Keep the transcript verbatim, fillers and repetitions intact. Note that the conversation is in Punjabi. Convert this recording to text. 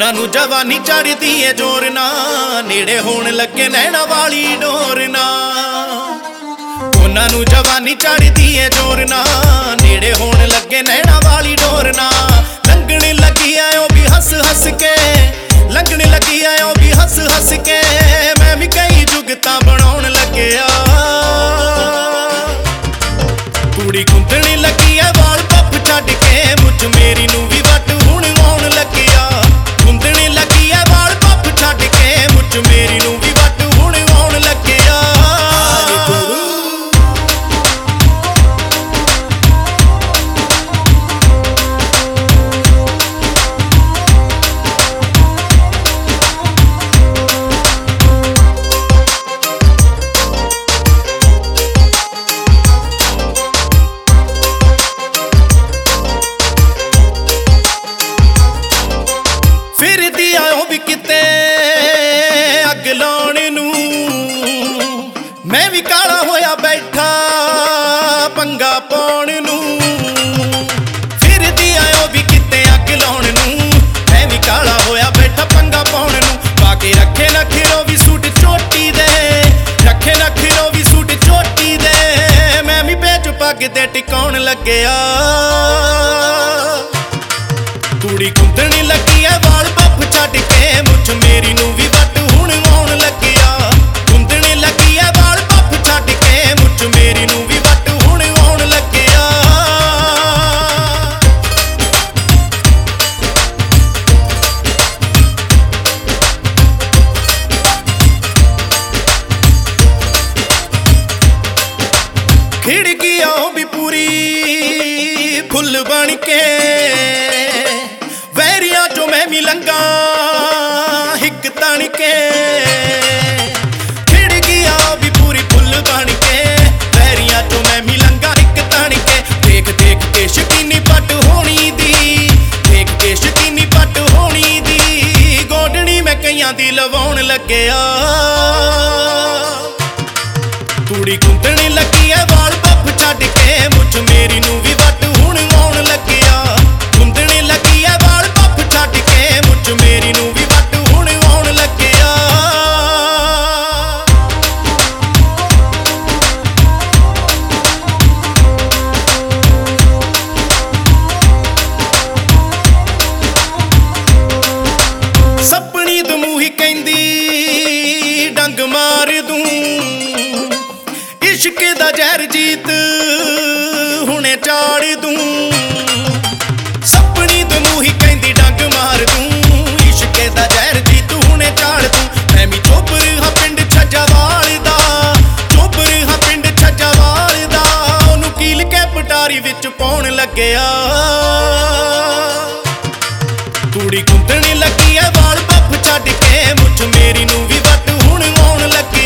ਉਹਨਾਂ ਨੂੰ ਜਵਾਨੀ ਚੜਦੀ ਏ ਜ਼ੋਰ ਨਾ, ਨੇੜੇ ਹੋਣ ਲੱਗੇ ਨੈਣਾ ਵਾਲੀ ਡੋਰ ਨਾ। ਉਹਨਾਂ ਨੂੰ ਜਵਾਨੀ ਚੜਦੀ ਏ ਜ਼ੋਰ ਨਾ, ਨੇੜੇ ਹੋਣ ਲੱਗੇ ਨੈਣਾ ਵਾਲੀ ਡੋਰ ਨਾ। ਲੰਘਣ ਲੱਗੀ ਆ ਉਹ ਵੀ ਹੱਸ ਹੱਸ ਕੇ, ਲੰਘਣ ਲੱਗੀ ਆ ਉਹ ਵੀ ਹੱਸ ਹੱਸ ਕੇ। ਮੈਂ ਵੀ ਕਈ ਜੁਗਤਾਂ ਬਣਾਉਣ ਲੱਗਿਆ, ਕੁੜੀ ਗੁੰਦਣ ਲੱਗੀ ਐ ਵਾਲ ਪੱਪ ਛੱਡ ਕੇ, ਮੁੱਛ ਮੇਰੀ ਨੂੰ ਵੀ ਵੱਟ ਹੁਣ ਆਉਣ ਲੱਗਿਆ। ਗੁੰਦਣ ਲੱਗੀ ਐ ਵਾਲ ਪੱਪ ਛੱਡ ਕੇ, ਮੁੱਛ ਮੇਰੀ ਨੂੰ ਵੀ ਵੱਟ ਹੁਣ ਆਉਣ ਲੱਗਿਆ। ਫਿਰਦੀ ਆ ਉਹ ਵੀ ਕਿਤੇ ਅੱਗ ਲਾਉਣ ਨੂੰ, ਮੈਂ ਵੀ ਕਾਲਾ ਹੋਇਆ ਬੈਠਾ ਪੰਗਾ ਪਾਉਣ ਨੂੰ। ਫਿਰਦੀ ਆ ਉਹ ਵੀ ਕਿਤੇ ਅੱਗ ਲਾਉਣ ਨੂੰ, ਮੈਂ ਵੀ ਕਾਲਾ ਹੋਇਆ ਬੈਠਾ ਪੰਗਾ ਪਾਉਣ ਨੂੰ। ਪਾ ਕੇ ਰੱਖੇ ਨਖਰੋ ਵੀ ਸੂਟ ਚੋਟੀ ਦੇ, ਰੱਖੇ ਨਖਰੋ ਵੀ ਸੂਟ ਚੋਟੀ ਦੇ। ਮੈਂ ਵੀ ਪੇਚ ਪੱਗ ਤੇ ਟਿਕਾਉਣ ਲੱਗਿਆ, ਕੁੜੀ ਗੁੰਦਣ ਲੱਗੀ ਐ ਵਾਲ ਪੱਪ ਛੱਡ ਕੇ, ਮੁੱਛ ਮੇਰੀ ਨੂੰ ਵੀ ਵੱਟ ਹੁਣ ਆਉਣ ਲੱਗਿਆ। ਗੁੰਦਣ ਲੱਗੀ ਐ ਵਾਲ ਪੱਪ ਛੱਡ ਕੇ, ਮੁੱਛ ਮੇਰੀ ਨੂੰ ਵੀ ਵੱਟ ਹੁਣ ਆਉਣ ਲੱਗਿਆ। ਖਿੜਕੀ ਆਓ ਵੀ ਪੂਰੀ ਫੁੱਲ ਬਣ ਕੇ, ਵੈਰੀਆਂ ਚੋਂ ਮੈਂ ਵੀ ਲੰਘਾਂ ਹਿੱਕ ਤਣ ਕੇ। ਖਿੜਕੀ ਆ ਵੀ ਪੂਰੀ ਫੁੱਲ ਬਣ ਕੇ, ਵੈਰੀਆਂ ਚੋਂ ਮੈਂ ਵੀ ਲੰਘਾਂ ਹਿੱਕ ਤਣ ਕੇ। ਦੇਖ ਦੇਖ ਕੇ ਸ਼ਕੀਨੀ ਪੱਟ ਹੋਣੀ ਦੀ, ਦੇਖ ਕੇ ਸ਼ਕੀਨੀ ਪੱਟ ਹੋਣੀ ਦੀ। ਗੋਡਣੀ ਮੈਂ ਕਈਆਂ ਦੀ ਲਵਾਉਣ ਲੱਗਿਆ, ਕੁੜੀ ਗੁੰਦਣ ਲੱਗੀ ਐ ਵਾਲ ਪੱਪ ਛੱਡ ਕੇ, ਮੁੱਛ ਮੇਰੀ ਨੂੰ ਵੀ ਵੱਟ ਹੁਣ ਆਉਣ ਲੱਗਿਆ। ਗੁੰਦਣ ਲੱਗੀ ਐ ਵਾਲ ਪੱਪ ਛੱਡ ਕੇ, ਮੁੱਛ ਮੇਰੀ ਨੂੰ ਵੀ ਵੱਟ ਹੁਣ ਆਉਣ ਲੱਗਿਆ। ਸੱਪਣੀ ਦਮੂਹੀ ਕਹਿੰਦੀ ਡੰਗ ਮਾਰ ਦੂੰ, ਇਸ਼ਕ ਦਾ ਜ਼ਹਿਰ ਜੀਤ ਹੁਣੇ ਚਾੜ ਦੂੰ। ਸੱਪਣੀ ਦਮੂਹੀ ਕਹਿੰਦੀ ਡੰਗ ਮਾਰ ਦੂੰ, ਇਸ਼ਕ ਦਾ ਜ਼ਹਿਰ ਜੀਤ ਹੁਣੇ ਚਾੜ ਦੂੰ। ਮੈਂ ਵੀ ਚੋਬਰ ਹਾਂ ਪਿੰਡ ਛੱਜਾਵਾਲ ਦਾ, ਚੋਬਰ ਹਾਂ ਪਿੰਡ ਛੱਜਾਵਾਲ ਦਾ। ਉਹਨੂੰ ਕੀਲ ਕੇ ਪਟਾਰੀ ਵਿੱਚ ਪਾਉਣ ਲੱਗਿਆ, ਕੁੜੀ ਗੁੰਦਣ ਲੱਗੀ ਐ ਵਾਲ ਪੱਪ ਛੱਡ ਕੇ, ਮੁੱਛ ਮੇਰੀ ਨੂੰ ਵੀ ਵੱਟ ਹੁਣ ਆਉਣ ਲੱਗਿਆ।